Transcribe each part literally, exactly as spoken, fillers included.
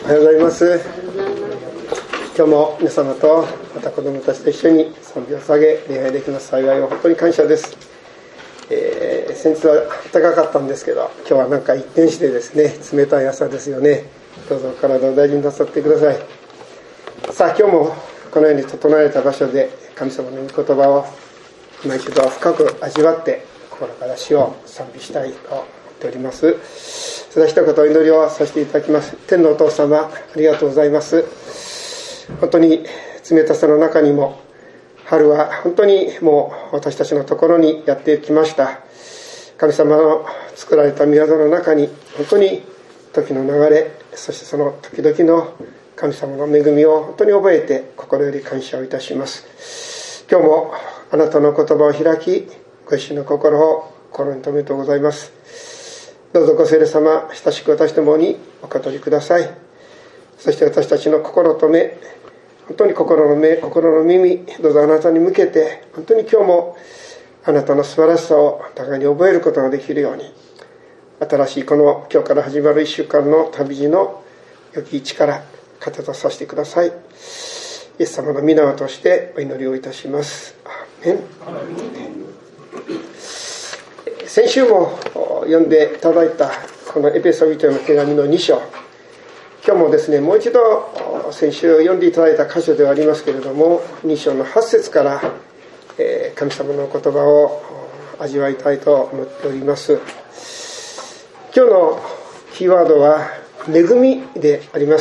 おはようございます。今日も皆様とまた子供たちと一緒に賛美を捧げ礼拝できます幸いを本当に感謝です。えー、先日は暖かかったんですけど、今日はなんか一転してですね、冷たい朝ですよね。どうぞ体を大事になさってください。さあ今日もこのように整えた場所で神様の御言葉を今一度深く味わって心から主を賛美したいと思っております。それでは一言お祈りをさせていただきます。天のお父様、ありがとうございます。本当に冷たさの中にも春は本当にもう私たちのところにやってきました。神様の作られた御業の中に本当に時の流れ、そしてその時々の神様の恵みを本当に覚えて心より感謝をいたします。今日もあなたの言葉を開き、ご一緒の心を心に留めてございます。どうぞご聖霊様、親しく私ともにお語りください。そして私たちの心と目、本当に心の目、心の耳、どうぞあなたに向けて、本当に今日もあなたの素晴らしさを互いに覚えることができるように、新しいこの今日から始まる一週間の旅路の良き力、糧とさせてください。イエス様の皆を通してお祈りをいたします。アーメン。先週も読んでいただいたこのエペソビトへの手紙のに章、今日もですね、もう一度先週読んでいただいた箇所ではありますけれども、に章のはち節から神様の言葉を味わいたいと思っております。今日のキーワードは恵みであります。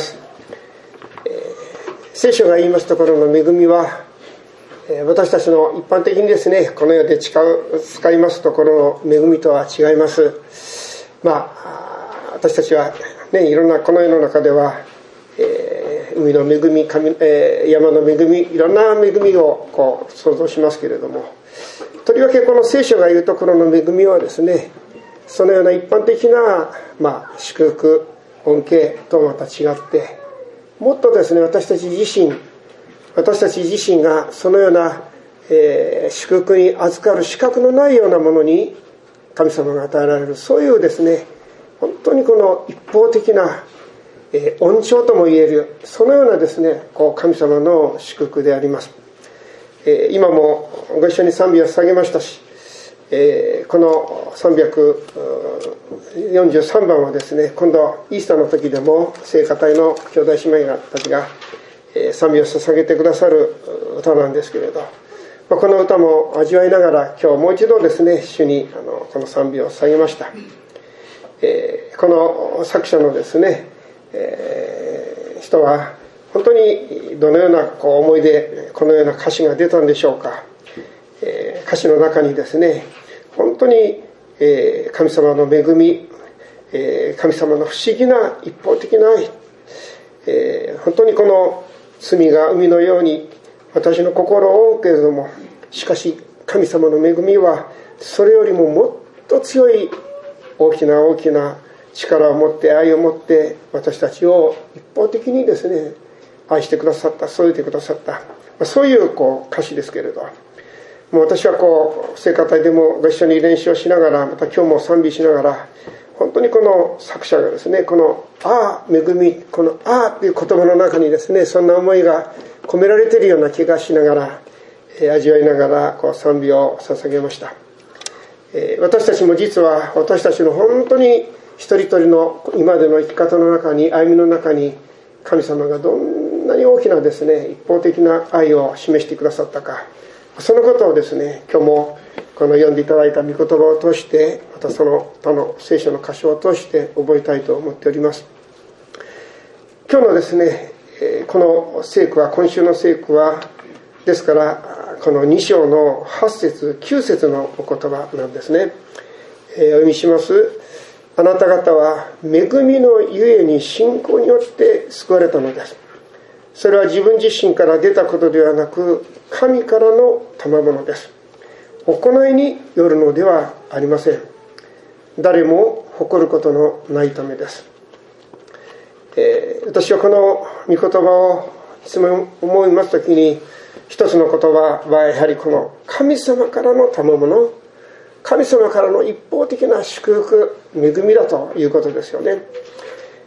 聖書が言いますところの恵みは、私たちの一般的にですね、この世で使う、使いますところの恵みとは違います。まあ、私たちはね、いろんなこの世の中では、えー、海の恵み、神、えー、山の恵み、いろんな恵みをこう想像しますけれども、とりわけこの聖書が言うところの恵みはですね、そのような一般的な、まあ、祝福、恩恵とまた違って、もっとですね、私たち自身、私たち自身がそのような、えー、祝福に預かる資格のないようなものに神様が与えられる、そういうですね、本当にこの一方的な、えー、恩寵とも言える、そのようなですね、こう神様の祝福であります。えー、今もご一緒に賛美を捧げましたし、えー、このさんびゃくよんじゅうさんばんはですね、今度イースターの時でも聖歌隊の兄弟姉妹たちが賛美を捧げてくださる歌なんですけれど、この歌も味わいながら今日もう一度ですね、主にあのこの賛美を捧げました。えー、この作者のですね、えー、人は本当にどのようなこう思いでこのような歌詞が出たんでしょうか。えー、歌詞の中にですね、本当に、えー、神様の恵み、えー、神様の不思議な一方的な、えー、本当にこの罪が海のように私の心を覆うけれども、しかし神様の恵みはそれよりももっと強い大きな大きな力を持って愛を持って私たちを一方的にですね愛してくださった、添えてくださった、そういうこう歌詞ですけれど、もう私はこう聖歌隊でもご一緒に練習をしながら、また今日も賛美しながら、本当にこの作者がですね、このああ恵み、このああという言葉の中にですね、そんな思いが込められているような気がしながら、えー、味わいながらこう賛美を捧げました。えー、私たちも実は私たちの本当に一人一人の今までの生き方の中に、歩みの中に、神様がどんなに大きなですね一方的な愛を示してくださったか、そのことをですね、今日もこの読んでいただいた御言葉を通して、またその他の聖書の箇所を通して覚えたいと思っております。今日のですね、この聖句は、今週の聖句はですからこのに章のはち節きゅう節のお言葉なんですね。えー、お読みします。あなた方は恵みのゆえに信仰によって救われたのです。それは自分自身から出たことではなく、神からの賜物です。行いによるのではありません。誰も誇ることのないためです。えー、私はこの御言葉をいつも思いますときに、一つの言葉はやはりこの神様からの賜物、神様からの一方的な祝福、恵みだということですよね。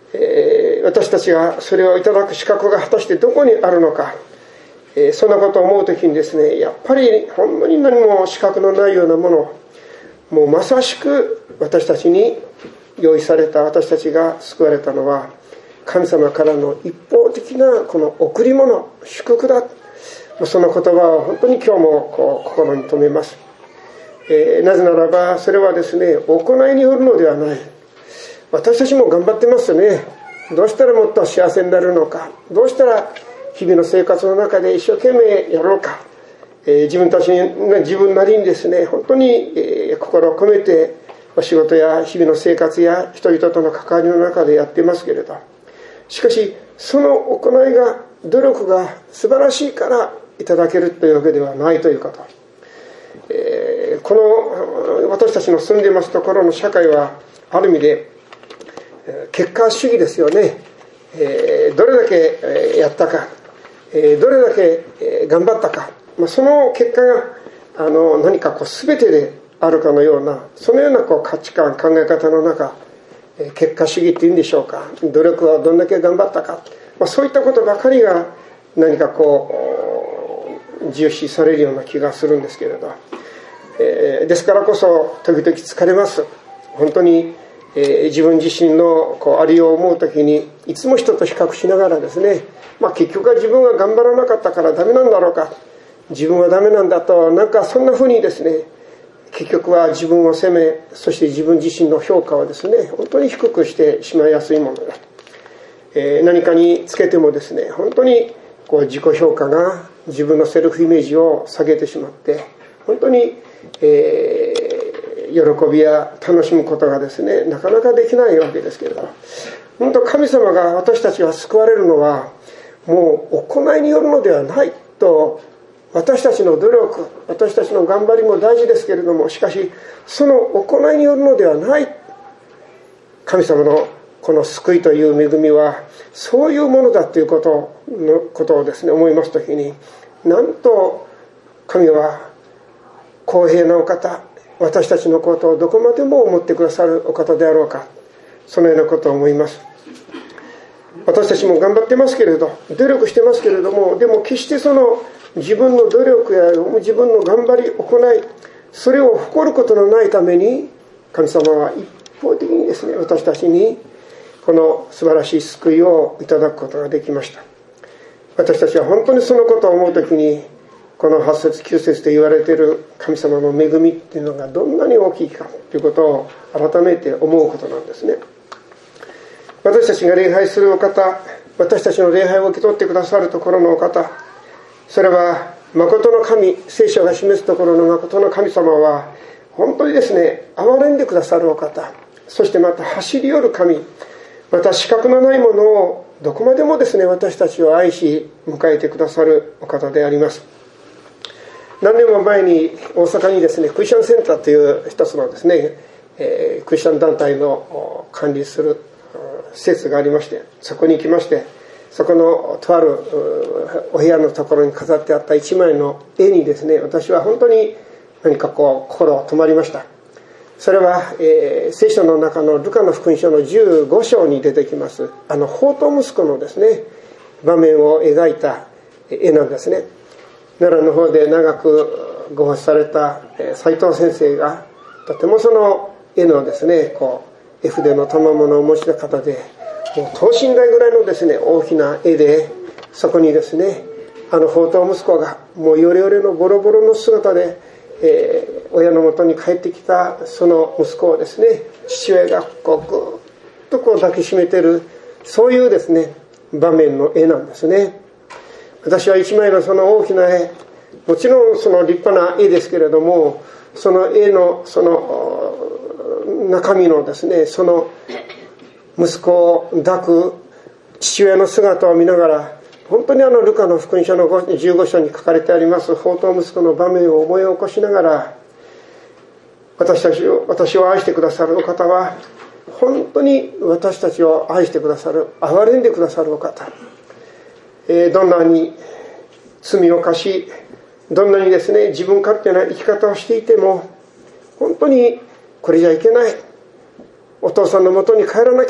えー、私たちがそれをいただく資格が果たしてどこにあるのか、えー、そんなことを思うときにですね、やっぱりほんまに何も資格のないようなもの、もうまさしく私たちに用意された、私たちが救われたのは神様からの一方的なこの贈り物、祝福だ。その言葉を本当に今日もこう心に留めます。えー、なぜならばそれはですね、行いによるのではない。私たちも頑張ってますよね。どうしたらもっと幸せになるのか、どうしたら日々の生活の中で一生懸命やろうか、えー、自分たちに自分なりにですね、本当に、えー、心を込めてお仕事や日々の生活や人々との関わりの中でやっていますけれど、しかしその行いが、努力が素晴らしいからいただけるというわけではないということ。えー、この私たちの住んでいますところの社会はある意味で結果主義ですよね。えー、どれだけやったか、えー、どれだけ頑張ったか、まあ、その結果があの何かこう全てであるかのような、そのようなこう価値観、考え方の中、結果主義っていうんでしょうか、努力はどんだけ頑張ったか、まあ、そういったことばかりが何かこう重視されるような気がするんですけれど、えー、ですからこそ時々疲れます。本当に、えー、自分自身のこうありようを思うときにいつも人と比較しながらですね、まあ、結局は自分が頑張らなかったからダメなんだろうか、自分はダメなんだと、なんかそんなふうにですね、結局は自分を責め、そして自分自身の評価をですね、本当に低くしてしまいやすいものだ。えー、何かにつけてもですね、本当にこう自己評価が自分のセルフイメージを下げてしまって、本当に、えー、喜びや楽しむことがですね、なかなかできないわけですけれど、本当神様が私たちが救われるのは、もう行いによるのではないと。私たちの努力、私たちの頑張りも大事ですけれども、しかしその行いによるのではない。神様のこの救いという恵みはそういうものだということのことをですね、思いますときに、なんと神は公平なお方、私たちのことをどこまでも思ってくださるお方であろうか、そのようなことを思います。私たちも頑張ってますけれど、努力してますけれども、でも決してその自分の努力や自分の頑張り、行い、それを誇ることのないために、神様は一方的にですね、私たちにこの素晴らしい救いをいただくことができました。私たちは本当にそのことを思うときに、このはち節きゅう節で言われている神様の恵みっていうのがどんなに大きいかということを改めて思うことなんですね。私たちが礼拝するお方、私たちの礼拝を受け取ってくださるところのお方、それは誠の神、聖書が示すところの誠の神様は本当にですね、憐れんでくださるお方、そしてまた走り寄る神、また資格のないものをどこまでもですね、私たちを愛し迎えてくださるお方であります。何年も前に大阪にですね、クリスチャンセンターという一つのですね、えー、クリスチャン団体の管理する施設がありまして、そこに行きまして、そこのとあるお部屋のところに飾ってあった一枚の絵にですね、私は本当に何かこう心止まりました。それは、えー、聖書の中のルカの福音書のじゅうご章に出てきますあの放蕩息子のですね場面を描いた絵なんですね。奈良の方で長くご奉仕された斉藤先生がとてもその絵のですねこう絵筆の賜物をお持ちの方で、もう等身大ぐらいのですね大きな絵で、そこにですねあの放蕩息子がもうヨレヨレのボロボロの姿で、えー、親の元に帰ってきたその息子をですね、父親がこうぐーっとこう抱きしめてる、そういうですね場面の絵なんですね。私は一枚のその大きな絵、もちろんその立派な絵ですけれども、その絵のその中身のですね、その息子を抱く父親の姿を見ながら、本当にあのルカの福音書のじゅうご章に書かれてあります放蕩息子の場面を思い起こしながら、私たちを私を愛してくださるお方は本当に私たちを愛してくださる、憐れんでくださるお方、えー、どんなに罪を犯し、どんなにですね自分勝手な生き方をしていても、本当にこれじゃいけない、お父さんの元に帰らなきゃ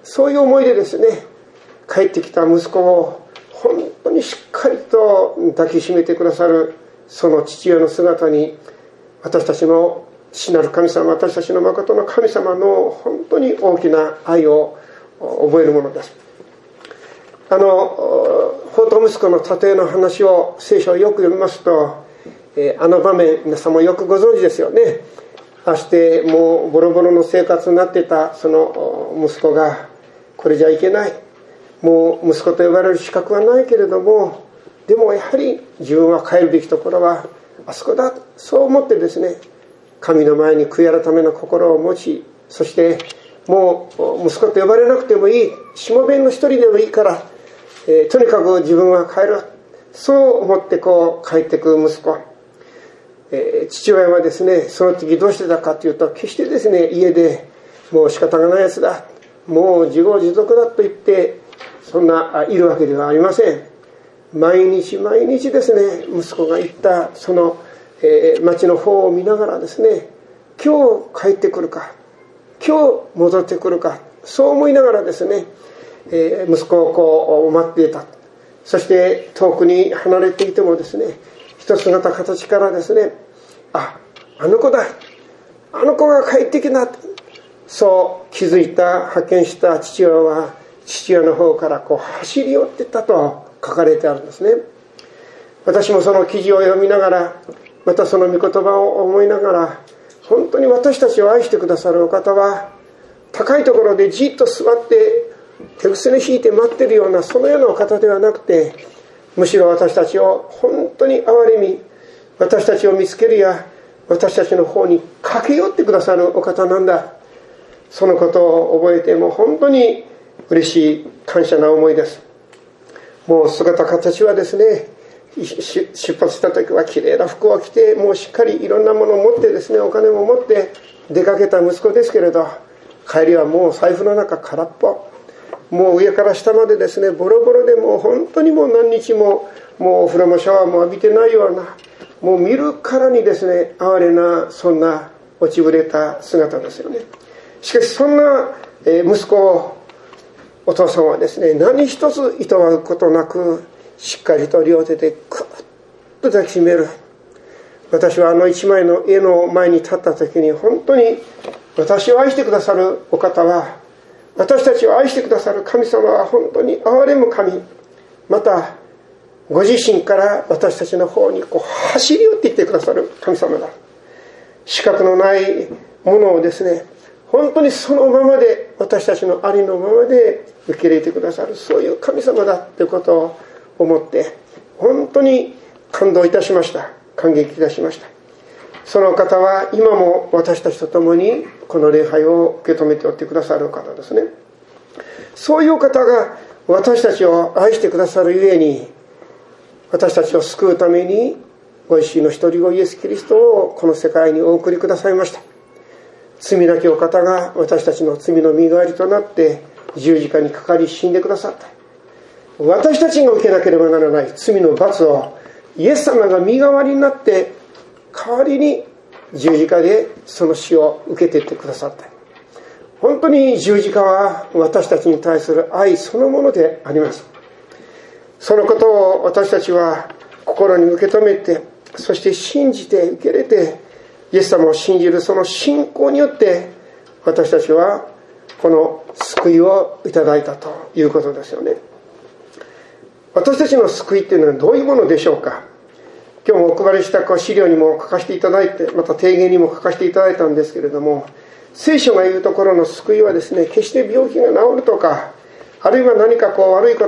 そういう思いでですね、帰ってきた息子を本当にしっかりと抱きしめてくださるその父親の姿に、私たちの父なる神様、私たちの誠の神様の本当に大きな愛を覚えるものです。あの放蕩息子の例えの話を聖書をよく読みますと、えー、あの場面、皆さんもよくご存知ですよね。ああしてもうボロボロの生活になっていたその息子が、これじゃいけない、もう息子と呼ばれる資格はないけれども、でもやはり自分は帰るべきところはあそこだ、そう思ってですね、神の前に悔い改めの心を持ち、そしてもう息子と呼ばれなくてもいい、しもべの一人でもいいから、えー、とにかく自分は帰る、そう思ってこう帰ってくる息子、えー、父親はですね、その時どうしてたかというと、決してですね、家でもう仕方がないやつだ、もう自業自得だと言ってそんないるわけではありません。毎日毎日ですね、息子が行ったその、えー、町の方を見ながらですね、今日帰ってくるか、今日戻ってくるか、そう思いながらですね、えー、息子をこう待っていた。そして遠くに離れていてもですね、一つ姿形からですね、あ、あの子だ、あの子が帰ってきた、そう気づいた、発見した父親は、父親の方からこう走り寄っていったと書かれてあるんですね。私もその記事を読みながら、またその御言葉を思いながら、本当に私たちを愛してくださるお方は、高いところでじっと座って手ぐすね引いて待っているような、そのようなお方ではなくて、むしろ私たちを本当に憐れみ、私たちを見つけるや私たちの方に駆け寄ってくださるお方なんだ、そのことを覚えて、もう本当に嬉しい感謝な思いです。もう姿形はですね、出発した時はきれいな服を着て、もうしっかりいろんなものを持ってですね、お金も持って出かけた息子ですけれど、帰りはもう財布の中空っぽ、もう上から下までですね、ボロボロで、もう本当にもう何日ももうお風呂もシャワーも浴びてないような、もう見るからにですね、哀れな、そんな落ちぶれた姿ですよね。しかしそんな息子をお父さんはですね、何一ついとわうことなく、しっかりと両手でクッと抱きしめる。私はあの一枚の絵の前に立った時に、本当に私を愛してくださるお方は、私たちを愛してくださる神様は本当に憐れむ神、またご自身から私たちの方にこう走り寄っていってくださる神様だ。資格のないものをですね、本当にそのままで、私たちのありのままで受け入れてくださる、そういう神様だということを思って、本当に感動いたしました。感激いたしました。その方は今も私たちと共にこの礼拝を受け止めておってくださる方ですね。そういう方が私たちを愛してくださるゆえに、私たちを救うためにご自身の一人子イエス・キリストをこの世界にお送りくださいました。罪なきお方が私たちの罪の身代わりとなって十字架にかかり死んでくださった。私たちが受けなければならない罪の罰をイエス様が身代わりになって代わりに十字架でその死を受けていってくださった。本当に十字架は私たちに対する愛そのものであります。そのことを私たちは心に受け止めて、そして信じて受け入れて、イエス様を信じるその信仰によって私たちはこの救いをいただいたということですよね。私たちの救いっていうのはどういうものでしょうか。今日もお配りした資料にも書かせていただいて、また提言にも書かせていただいたんですけれども、聖書が言うところの救いはですね、決して病気が治るとか、あるいは何かこう悪いこと、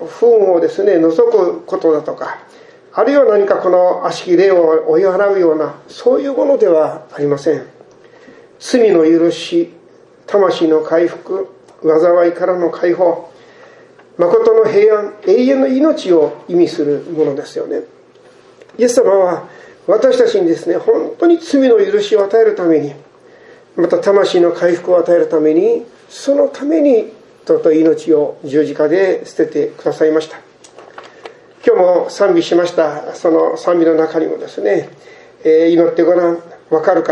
不運をですね除くことだとか、あるいは何かこの悪しき霊を追い払うような、そういうものではありません。罪の許し、魂の回復、災いからの解放、誠の平安、永遠の命を意味するものですよね。イエス様は私たちにですね、本当に罪の許しを与えるために、また魂の回復を与えるために、そのために尊い命を十字架で捨ててくださいました。今日も賛美しましたその賛美の中にもですね、えー、祈ってごらん、わかるから、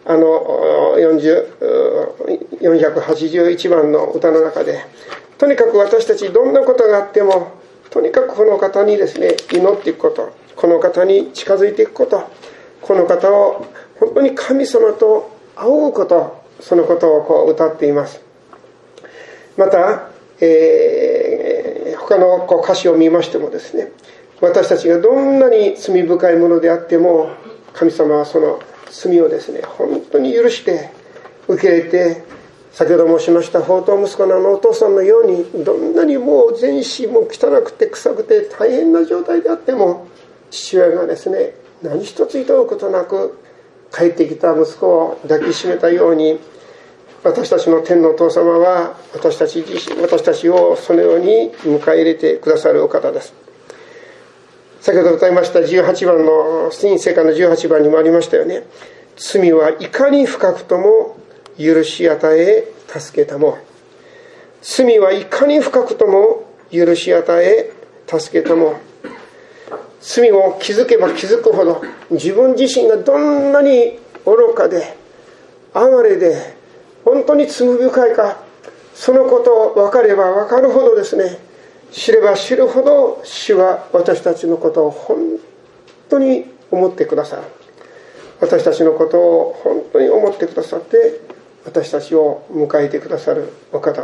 あのよんじゅう、よんひゃくはちじゅういちばんの歌の中で、とにかく私たちどんなことがあっても、とにかくこの方にですね、祈っていくこと、この方に近づいていくこと、この方を本当に神様と仰ぐこと、そのことをこう歌っています。また、えー、他のこう歌詞を見ましてもですね、私たちがどんなに罪深いものであっても、神様はその罪をですね、本当に許して受け入れて、先ほど申しました放蕩息子のあのお父さんのように、どんなにもう全身も汚くて臭くて大変な状態であっても、父親がですね、何一つ厭うことなく帰ってきた息子を抱きしめたように、私たちの天のお父様は私たち自身、私たちをそのように迎え入れてくださるお方です。先ほど歌いましたじゅうはちばんの新聖歌のじゅうはちばんにもありましたよね。罪はいかに深くとも許し与え助けたも。罪はいかに深くとも許し与え助けたも。罪を気づけば気づくほど、自分自身がどんなに愚かで哀れで本当に罪深いか、そのことを分かれば分かるほどですね、知れば知るほど主は私たちのことを本当に思ってくださる。私たちのことを本当に思ってくださって、私たちを迎えてくださるお方だ。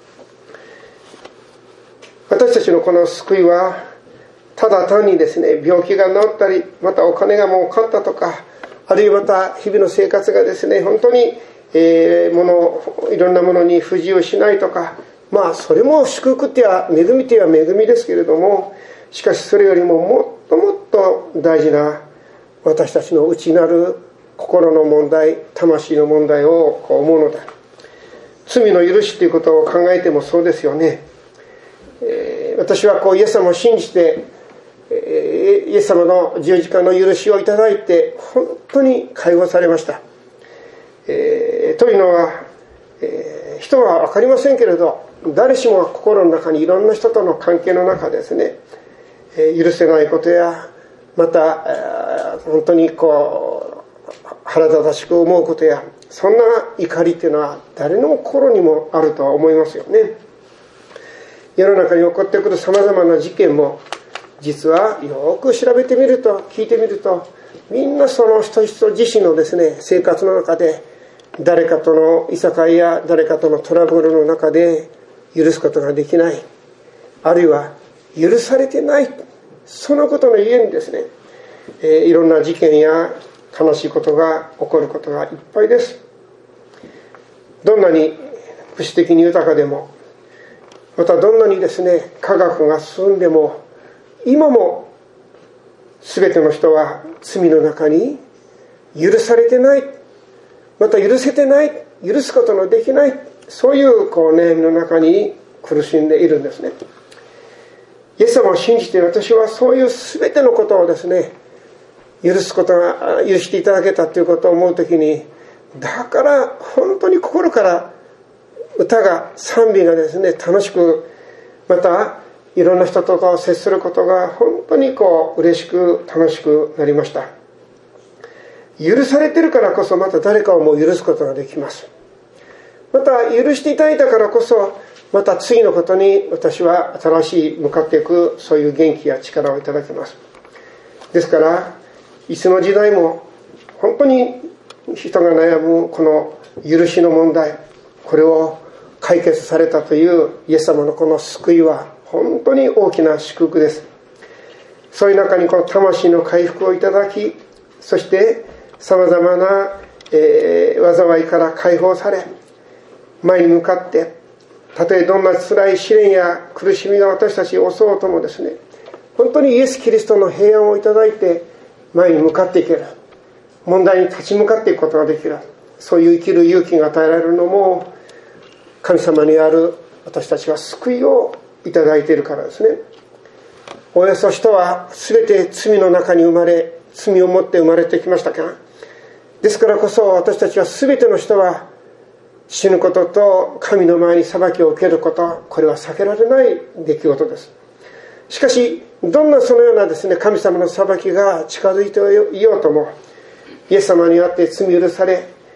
私たちのこの救いは、ただ単にですね、病気が治ったり、またお金が儲かったとか、あるいはまた日々の生活がですね、本当に、えー、ものいろんなものに不自由しないとか、まあそれも祝福っては恵みっては恵みですけれども、しかしそれよりももっともっと大事な私たちの内なる心の問題、魂の問題をこう思うのだ。罪の許しということを考えてもそうですよね。えー、私はこうイエス様を信じて、えー、イエス様の十字架の許しをいただいて本当に解放されました。えー、というのは、えー、人は分かりませんけれど、誰しもが心の中にいろんな人との関係の中ですね、えー、許せないことや、また、えー、本当にこう腹立たしく思うことや、そんな怒りっていうのは誰の心にもあるとは思いますよね。世の中に起こってくるさまざまな事件も、実はよく調べてみると、聞いてみると、みんなその人々自身のですね、生活の中で誰かとのいさかいや誰かとのトラブルの中で許すことができない、あるいは許されてない、そのことのゆえにですね、えー、いろんな事件や悲しいことが起こることがいっぱいです。どんなに物質的に豊かでも、またどんなにですね、科学が進んでも、今も全ての人は罪の中に許されてない、また許せてない、許すことのできない、そういうこう悩みの中に苦しんでいるんですね。イエス様を信じて、私はそういう全てのことをですね、許すことが、許していただけたということを思うときに、だから本当に心から歌が、賛美がですね、楽しく、またいろんな人と接することが本当にこう嬉しく楽しくなりました。許されているからこそ、また誰かをもう許すことができます。また許していただいたからこそ、また次のことに私は新しい向かっていく、そういう元気や力をいただきます。ですからいつの時代も本当に人が悩むこの許しの問題、これを解決されたというイエス様のこの救いは本当に大きな祝福です。そういう中にこの魂の回復をいただき、そしてさまざまな、えー、災いから解放され、前に向かってたとえどんな辛い試練や苦しみが私たちを襲おうともですね、本当にイエス・キリストの平安をいただいて前に向かっていける、問題に立ち向かっていくことができる、そういう生きる勇気が与えられるのも神様にある私たちは救いをいただいているからですね。およそ人は全て罪の中に生まれ、罪を持って生まれてきましたから、ですからこそ私たちは全ての人は死ぬことと神の前に裁きを受けること、これは避けられない出来事です。しかしどんなそのようなですね、神様の裁きが近づいていようとも、イエス様にあって罪許され、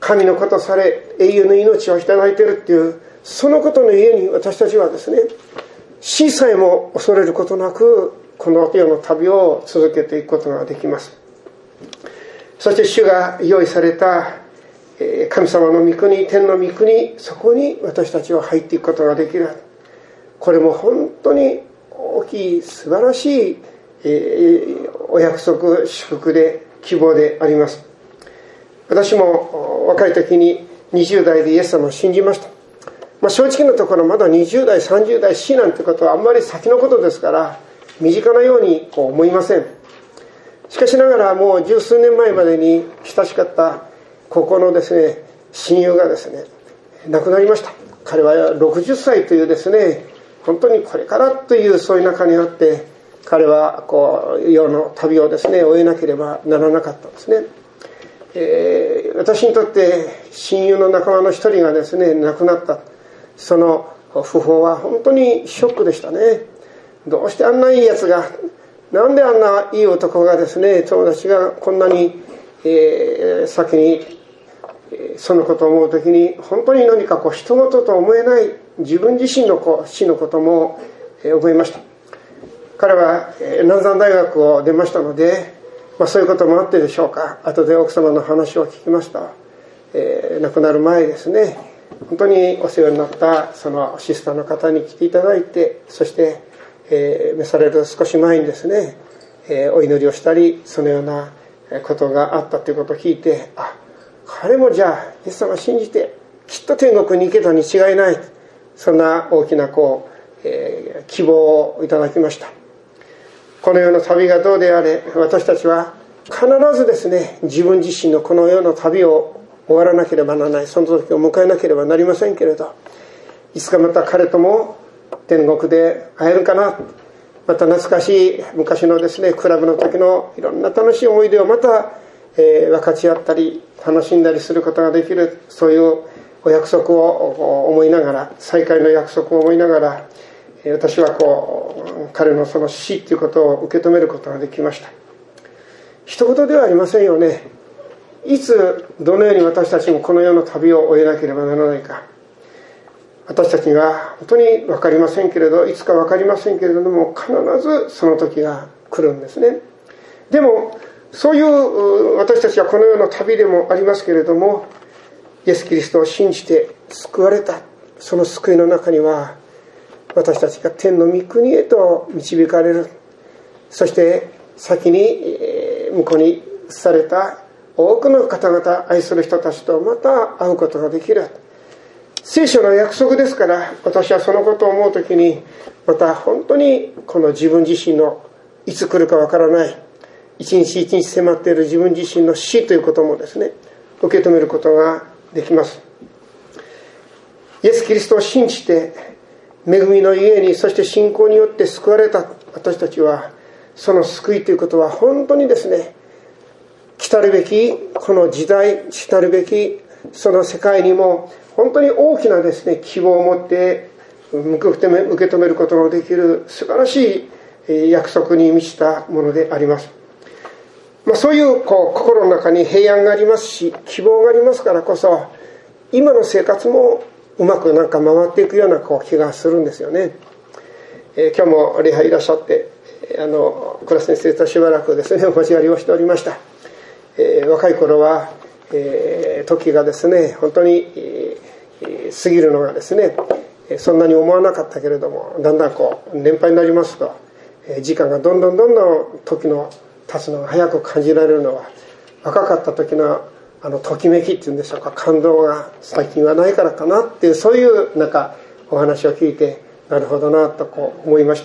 神の子とされ永遠の命をいただいているっていう、そのことのゆえに私たちはですね、死さえも恐れることなくこの世の旅を続けていくことができます。そして主が用意された神様の御国、天の御国、そこに私たちは入っていくことができる。これも本当に大きい素晴らしいお約束、祝福で希望であります。私も若い時ににじゅう代でイエス様を信じました。まあ、正直なところまだにじゅう代、さんじゅう代死なんてことはあんまり先のことですから身近なようにこう思いません。しかしながらもう十数年前までに親しかった高校のですね親友がですね亡くなりました。彼はろくじゅっさいというですね本当にこれからというそういう中にあって彼はこう世の旅をですね終えなければならなかったんですね。えー、私にとって親友の仲間の一人がですね亡くなった、その訃報は本当にショックでしたね。どうしてあんないいやつが、なんであんないい男がですね、友達がこんなに、えー、先に、えー、そのことを思うときに本当に何かこう人事と思えない自分自身のこう死のことも、えー、覚えました。彼は、えー、南山大学を出ましたので、まあ、そういうこともあってでしょうか、後で奥様の話を聞きました。えー、亡くなる前ですね、本当にお世話になったそのシスターの方に来ていただいて、そして、えー、召される少し前にですね、えー、お祈りをしたりそのようなことがあったということを聞いて、あ、彼もじゃあイエス様を信じてきっと天国に行けたに違いない、そんな大きなこう、えー、希望をいただきました。この世の旅がどうであれ、私たちは必ずですね自分自身のこの世の旅を終わらなければならない、その時を迎えなければなりませんけれど、いつかまた彼とも天国で会えるかな、また懐かしい昔のですねクラブの時のいろんな楽しい思い出をまた、えー、分かち合ったり楽しんだりすることができる、そういうお約束を思いながら、再会の約束を思いながら、私はこう彼のその死ということを受け止めることができました。一言ではありませんよね。いつどのように私たちもこの世の旅を終えなければならないか、私たちには本当に分かりませんけれど、いつか分かりませんけれども、必ずその時が来るんですね。でもそういう私たちはこの世の旅でもありますけれども、イエス・キリストを信じて救われた、その救いの中には私たちが天の御国へと導かれる、そして先に向こうに移された多くの方々、愛する人たちとまた会うことができる、聖書の約束ですから、私はそのことを思うときにまた本当にこの自分自身のいつ来るかわからない一日一日迫っている自分自身の死ということもですね受け止めることができます。イエス・キリストを信じて恵みのゆえに、そして信仰によって救われた私たちは、その救いということは本当にですね、来たるべきこの時代、来たるべきその世界にも本当に大きなですね希望を持って受け止めることのできる素晴らしい約束に満ちたものであります。まあ、そういうこう心の中に平安がありますし、希望がありますからこそ、今の生活もうまくなんか回っていくようなこう気がするんですよね。えー、今日も礼拝いらっしゃって、あの倉先生としばらくですねお交わりをしておりました。えー、若い頃は、えー、時がですね本当に、えー、過ぎるのがですねそんなに思わなかったけれども、だんだんこう年配になりますと、えー、時間がどんどんどんどん時の経つのが早く感じられるのは、若かった時のあのときめきっていうんでしょうか、感動が最近はないからかなっていう、そういうなんかお話を聞いて、なるほどなとこう思いました。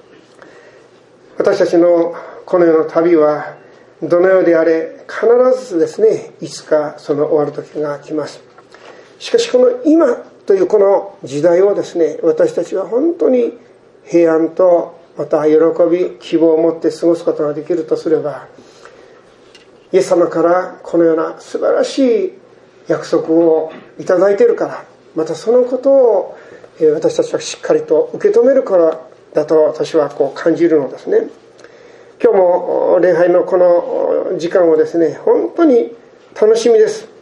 私たちのこの世の旅はどのようであれ必ずですねいつかその終わる時が来ます。しかしこの今というこの時代をですね、私たちは本当に平安とまた喜び希望を持って過ごすことができるとすれば、イエス様からこのような素晴らしい約束をいただいているから、またそのことを私たちはしっかりと受け止めるからだと私はこう感じるのですね。今日も礼拝のこの時間をですね本当に楽しみです。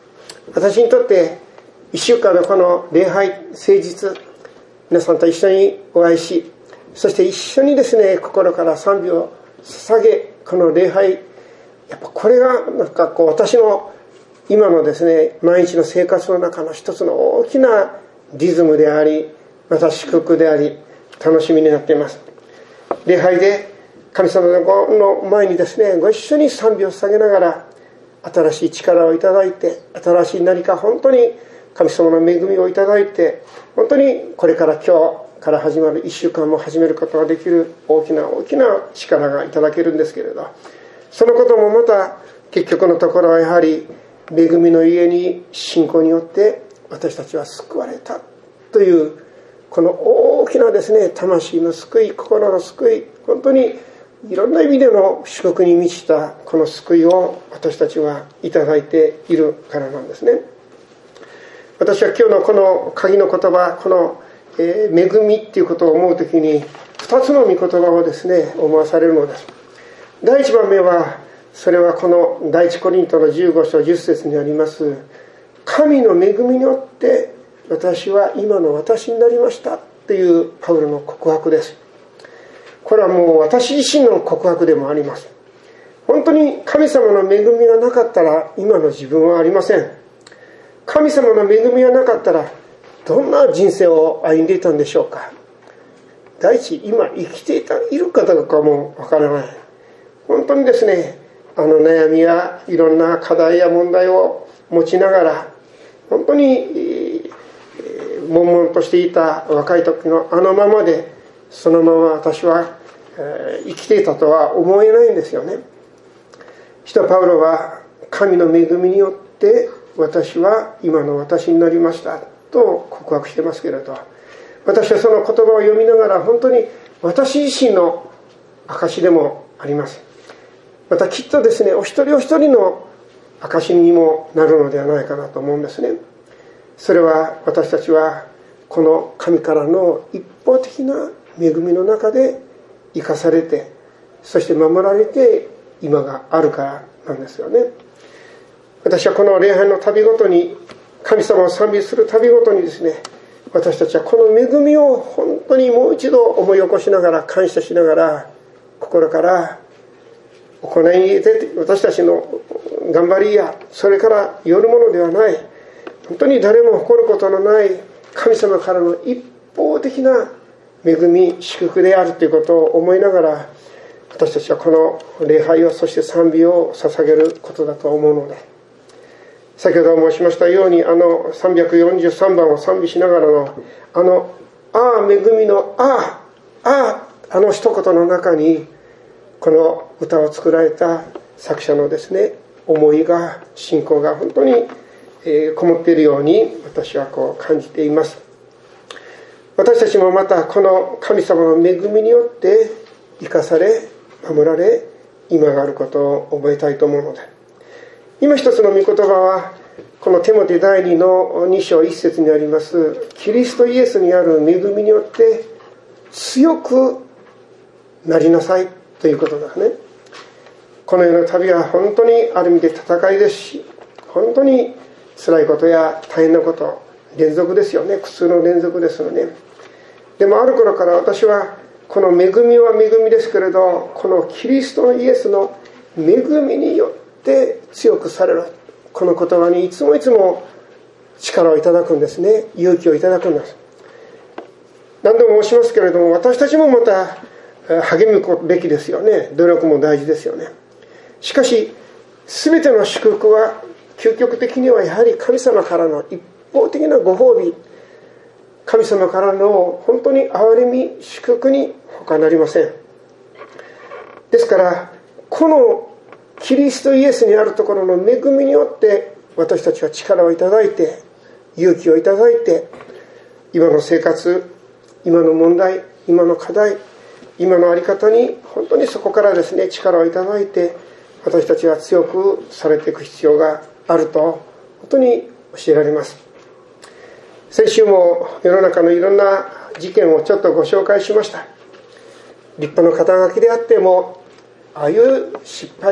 私にとっていっしゅうかんのこの礼拝誠実、皆さんと一緒にお会いし、そして一緒にですね心から賛美を捧げ、この礼拝、やっぱこれがなんかこう私の今のですね毎日の生活の中の一つの大きなリズムであり、また祝福であり、楽しみになっています。礼拝で神様の前にですねご一緒に賛美を捧げながら、新しい力をいただいて、新しい何か本当に神様の恵みをいただいて、本当にこれから今日から始まるいっしゅうかんも始めることができる大きな大きな力がいただけるんですけれど、そのこともまた結局のところはやはり恵みの家に信仰によって私たちは救われたという、この大きなですね魂の救い、心の救い、本当にいろんな意味での祝福に満ちたこの救いを私たちはいただいているからなんですね。私は今日のこの鍵の言葉、この、えー、恵みっていうことを思うときに二つの御言葉をですね思わされるのです。第一番目は、それはこの第一コリントのじゅうご章じゅっ節にあります、神の恵みによって私は今の私になりましたというパウロの告白です。これはもう私自身の告白でもあります。本当に神様の恵みがなかったら今の自分はありません。神様の恵みがなかったらどんな人生を歩んでいたんでしょうか。第一、今生きていたいるかどうかもわからない。本当にですね、あの悩みやいろんな課題や問題を持ちながら、本当に悶々としていた若い時のあのままで、そのまま私は生きていたとは思えないんですよね。使徒パウロは神の恵みによって私は今の私になりましたと告白してますけれど、私はその言葉を読みながら本当に私自身の証でもあります。またきっとですね、お一人お一人の証にもなるのではないかなと思うんですね。それは私たちはこの神からの一方的な恵みの中で生かされて、そして守られて今があるからなんですよね。私はこの礼拝の旅ごとに、神様を賛美する旅ごとにですね、私たちはこの恵みを本当にもう一度思い起こしながら、感謝しながら、心から行いに出て、私たちの頑張りやそれからよるものではない、本当に誰も誇ることのない神様からの一方的な恵み、祝福であるということを思いながら、私たちはこの礼拝を、そして賛美を捧げることだと思うので、先ほど申しましたように、あのさんびゃくよんじゅうさんばんを賛美しながらのあのああ恵みのあああああの一言の中に、この歌を作られた作者のですね思いが、信仰が本当に、えー、こもっているように私はこう感じています。私たちもまたこの神様の恵みによって生かされ守られ今があることを覚えたいと思うので、今一つの御言葉はこのテモテ第二のに章いっ節にありますキリストイエスにある恵みによって強くなりなさいということですね。この世の旅は本当にある意味で戦いですし、本当に辛いことや大変なこと連続ですよね。苦痛の連続ですよね。でもある頃から私はこの恵みは恵みですけれど、このキリストのイエスの恵みによって強くされる、この言葉にいつもいつも力をいただくんですね。勇気をいただくんです。何度も申しますけれども、私たちもまた励むべきですよね。努力も大事ですよね。しかし全ての祝福は究極的にはやはり神様からの一方的なご褒美、神様からの本当に憐れみ祝福に他なりません。ですからこのキリストイエスにあるところの恵みによって私たちは力をいただいて、勇気をいただいて、今の生活、今の問題、今の課題、今の在り方に本当にそこからですね力をいただいて、私たちは強くされていく必要があると本当に教えられます。先週も世の中のいろんな事件をちょっとご紹介しました。立派な肩書きであっても、ああいう失敗、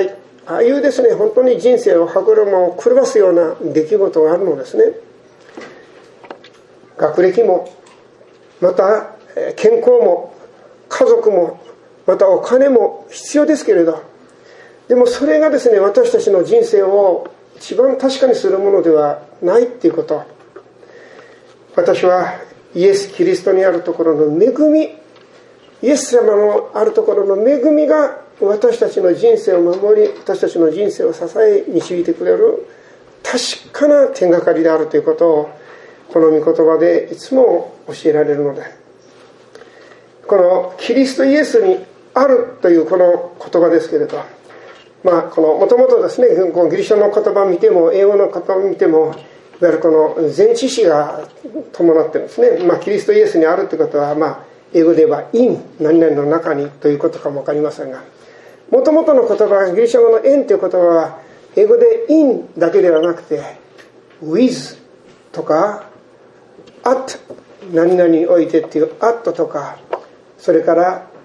ああいうですね、本当に人生を歯車を狂わすような出来事があるのですね。学歴も、また健康も、家族も、またお金も必要ですけれど、でもそれがですね、私たちの人生を一番確かにするものではないっていうこと。私はイエス・キリストにあるところの恵み、イエス様のあるところの恵みが私たちの人生を守り、私たちの人生を支え導いてくれる確かな手がかりであるということを、この御言葉でいつも教えられるので、このキリストイエスにあるというこの言葉ですけれど、まあこのもともとですね、このギリシャの言葉を見ても英語の言葉を見ても、いわゆるこの前置詞が伴ってるんですね。まあキリストイエスにあるということは、まあ英語で言えば in 何々の中にということかもわかりませんが、もともとの言葉、ギリシャ語の in という言葉は英語で in だけではなくて with とか at 何々においてっていう at とか、それから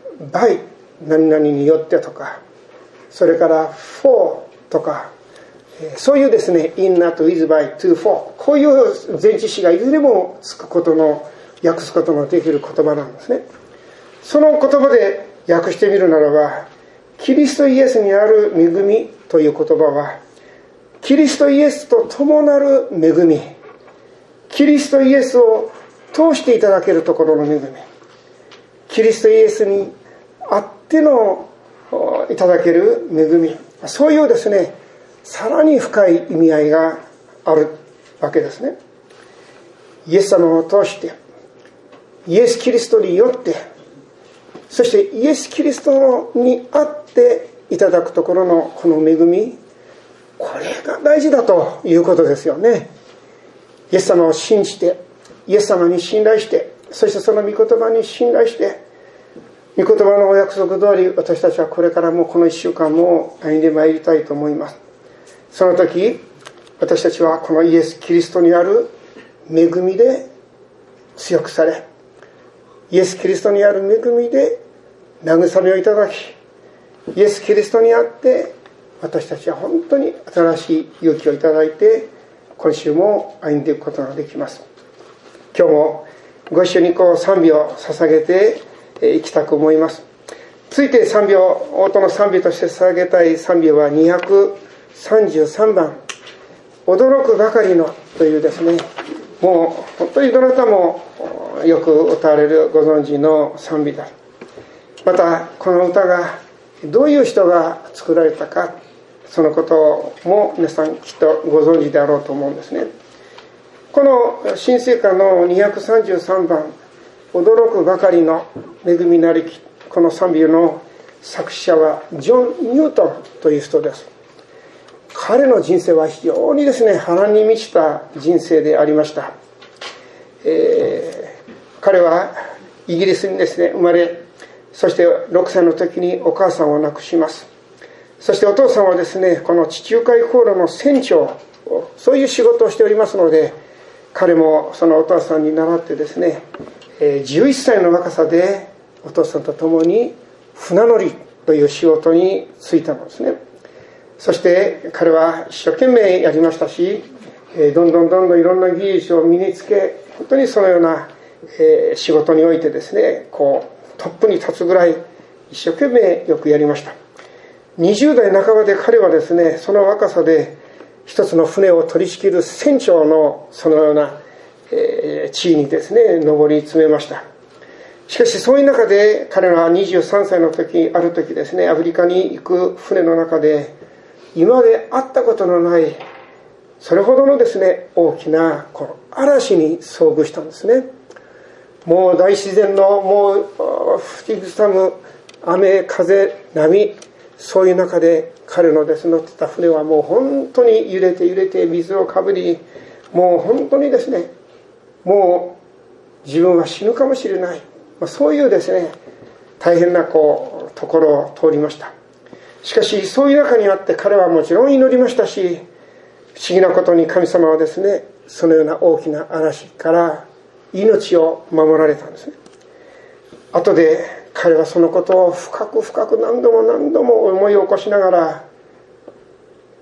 by 何々によってとか、それから for とか、そういうですね in, at, with, by, to, for、 こういう前置詞がいずれもつくことの訳すことのできる言葉なんですね。その言葉で訳してみるならば、キリストイエスにある恵みという言葉は、キリストイエスと共なる恵み、キリストイエスを通していただけるところの恵み、キリストイエスにあってのいただける恵み、そういうですね、さらに深い意味合いがあるわけですね。イエス様を通して、イエス・キリストによって、そしてイエス・キリストにあっていただくところのこの恵み、これが大事だということですよね。イエス様を信じて、イエス様に信頼して、そしてその御言葉に信頼して、御言葉のお約束通り、私たちはこれからもこの一週間も歩んでまいりたいと思います。その時、私たちはこのイエス・キリストにある恵みで強くされ、イエス・キリストにある恵みで慰めをいただき、イエス・キリストにあって私たちは本当に新しい勇気をいただいて、今週も歩んでいくことができます。今日もご一緒にこう賛美を捧げていきたく思います。ついて賛美を、音の賛美として捧げたい賛美はにひゃくさんじゅうさんばん、驚くばかりのというですね、もう本当にどなたもよく歌われるご存知の賛美だ。またこの歌がどういう人が作られたか、そのことも皆さんきっとご存知であろうと思うんですね。この新聖歌のにひゃくさんじゅうさんばん、驚くばかりの恵みなりき、この賛美の作詞者はジョン・ニュートンという人です。彼の人生は非常にですね、波乱に満ちた人生でありました。えー、彼はイギリスにですね生まれ、そしてろくさいの時にお母さんを亡くします。そしてお父さんはですね、この地中海航路の船長、そういう仕事をしておりますので、彼もそのお父さんに倣ってですね、じゅういっさいの若さでお父さんと共に船乗りという仕事に就いたのですね。そして彼は一生懸命やりましたし、どんどんどんどんいろんな技術を身につけ、本当にそのような仕事においてですね、こうトップに立つぐらい一生懸命よくやりました。にじゅうだいなかばで彼はですね、その若さで一つの船を取り仕切る船長のそのような地位にですね上り詰めました。しかしそういう中で彼はにじゅうさんさいの時、ある時ですね、アフリカに行く船の中で今まで会ったことのないそれほどのですね大きなこの嵐に遭遇したんですね。もう大自然のもう吹きすさむ雨風波、そういう中で彼のですね乗ってた船はもう本当に揺れて揺れて水をかぶり、もう本当にですね、もう自分は死ぬかもしれない、まあ、そういうですね大変なこうところを通りました。しかしそういう中にあって彼はもちろん祈りましたし、不思議なことに神様はですねそのような大きな嵐から命を守られたんですね。後で彼はそのことを深く深く何度も何度も思い起こしながら、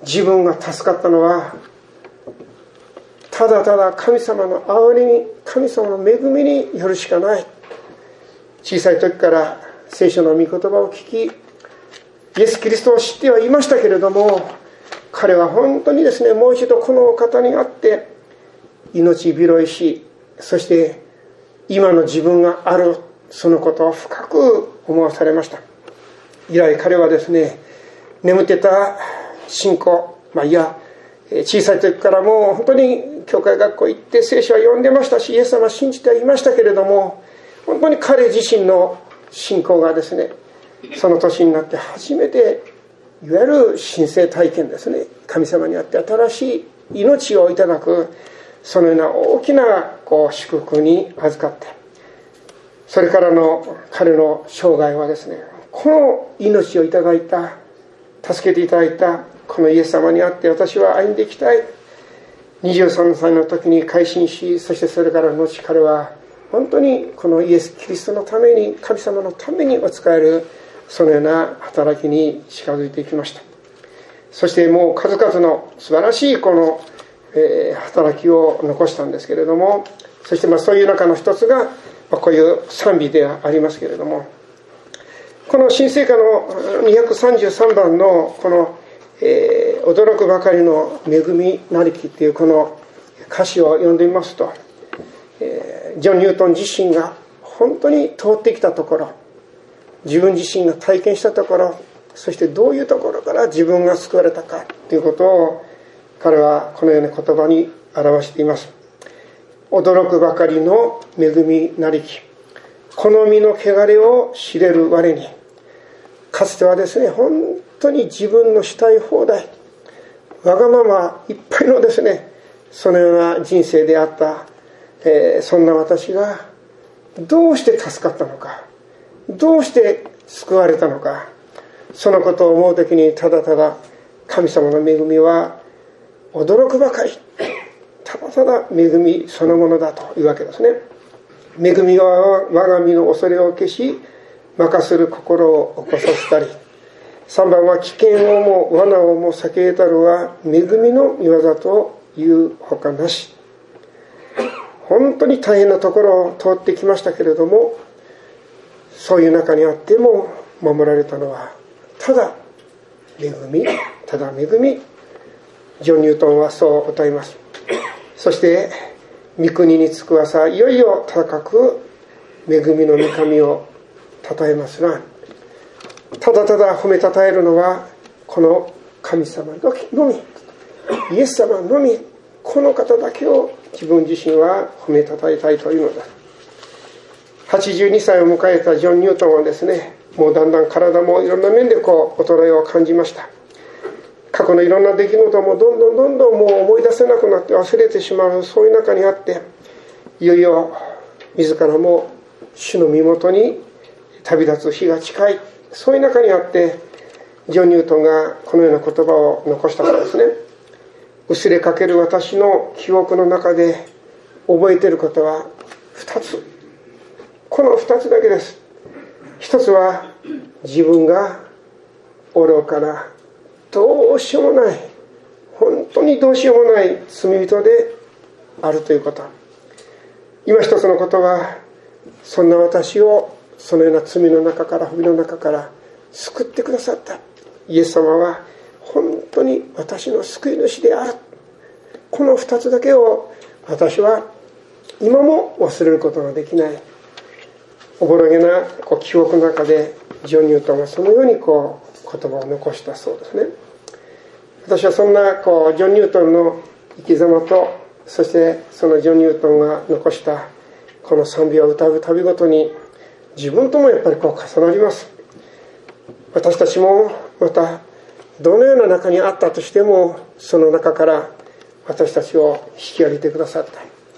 自分が助かったのはただただ神様の憐れみ、神様の恵みによるしかない。小さい時から聖書の御言葉を聞き、イエス・キリストを知ってはいましたけれども、彼は本当にですね、もう一度このお方にあって命拾いし、そして今の自分があるそのことを深く思わされました。以来彼はですね、眠ってた信仰、まあいや小さい時からもう本当に教会学校行って聖書は読んでましたし、イエス様は信じてはいましたけれども、本当に彼自身の信仰がですね、その年になって初めていわゆる神聖体験ですね、神様にあって新しい命をいただく、そのような大きなこう祝福に預かって、それからの彼の生涯はですね、この命をいただいた、助けていただいたこのイエス様にあって私は歩んでいきたい。にじゅうさんさいの時に改心し、そしてそれから後彼は本当にこのイエス・キリストのために、神様のためにお仕えるそのような働きに近づいていきました。そしてもう数々の素晴らしいこの、えー、働きを残したんですけれども、そしてまあそういう中の一つが、まあ、こういう賛美ではありますけれども、この新聖歌のにひゃくさんじゅうさんばんのこの、えー、驚くばかりの恵みなりきっていうこの歌詞を読んでみますと、えー、ジョン・ニュートン自身が本当に通ってきたところ、自分自身が体験したところ、そしてどういうところから自分が救われたかということを彼はこのような言葉に表しています。驚くばかりの恵みなりき、この身の汚れを知れる我に。かつてはですね、本当に自分のしたい放題、わがままいっぱいのですね、そのような人生であった、えー、そんな私がどうして助かったのか、どうして救われたのか、そのことを思うときにただただ神様の恵みは驚くばかり、ただただ恵みそのものだというわけですね。恵みは我が身の恐れを消し、任せる心を起こさせたり、さんばんは危険をも罠をも避けたるは恵みの御業というほかなし。本当に大変なところを通ってきましたけれども、そういう中にあっても守られたのはただ恵み、ただ恵み。ジョン・ニュートンはそう歌います。そして御国に着く朝、いよいよ高く恵みの御神を称えますが、ただただ褒めたたえるのはこの神様のみ、イエス様のみ、この方だけを自分自身は褒めたたえたいというのです。はちじゅうにさいを迎えたジョン・ニュートンはですね、もうだんだん体もいろんな面でこう衰えを感じました。過去のいろんな出来事もどんどんどんどんもう思い出せなくなって忘れてしまう、そういう中にあって、いよいよ自らも主の身元に旅立つ日が近い、そういう中にあってジョン・ニュートンがこのような言葉を残したからですね。薄れかける私の記憶の中で覚えていることはふたつ、このふたつだけです。一つは自分が愚かな、どうしようもない、本当にどうしようもない罪人であるということ。今一つのことは、そんな私をそのような罪の中から、不義の中から救ってくださったイエス様は本当に私の救い主である。この二つだけを私は今も忘れることができない。おぼろげなこう記憶の中でジョン・ニュートンはそのようにこう言葉を残したそうですね。私はそんなこうジョン・ニュートンの生き様と、そしてそのジョン・ニュートンが残したこの賛美を歌うたびごとに自分ともやっぱりこう重なります。私たちもまたどのような中にあったとしても、その中から私たちを引き上げてくださった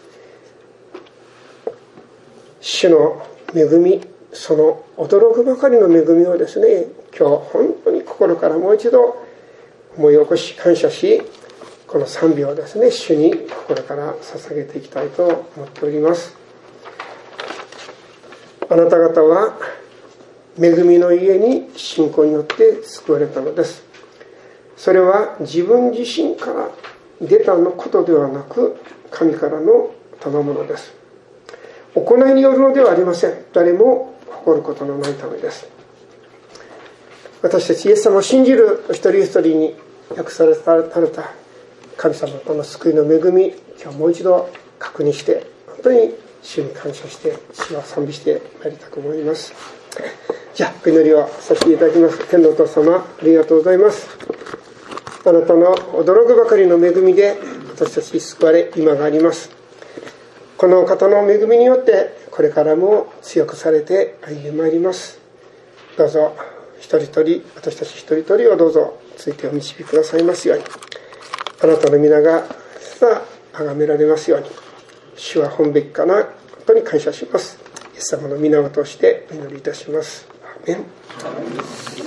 主の恵み、その驚くばかりの恵みをですね、今日本当に心からもう一度思い起こし感謝し、この賛美をですね、主に心から捧げていきたいと思っております。あなた方は恵みの家に信仰によって救われたのです。 それは自分自身から出たのことではなく、神からの賜物です。行いによるのではありません。誰も誇ることのないためです。私たちイエス様を信じる一人一人に約束された神様との救いの恵み、今日もう一度確認して、本当に主に感謝して主を賛美してまいりたく思います。じゃあお祈りをさせていただきます。天のお父様、ありがとうございます。あなたの驚くばかりの恵みで私たち救われ、今があります。この方の恵みによってこれからも強くされて歩んでまいります。どうぞ一人一人、私たち一人一人をどうぞついてお導きくださいますように、あなたの皆がさあ崇められますように、主は本べきかな、本当に感謝します。イエス様の皆を通してお祈りいたします。アーメン。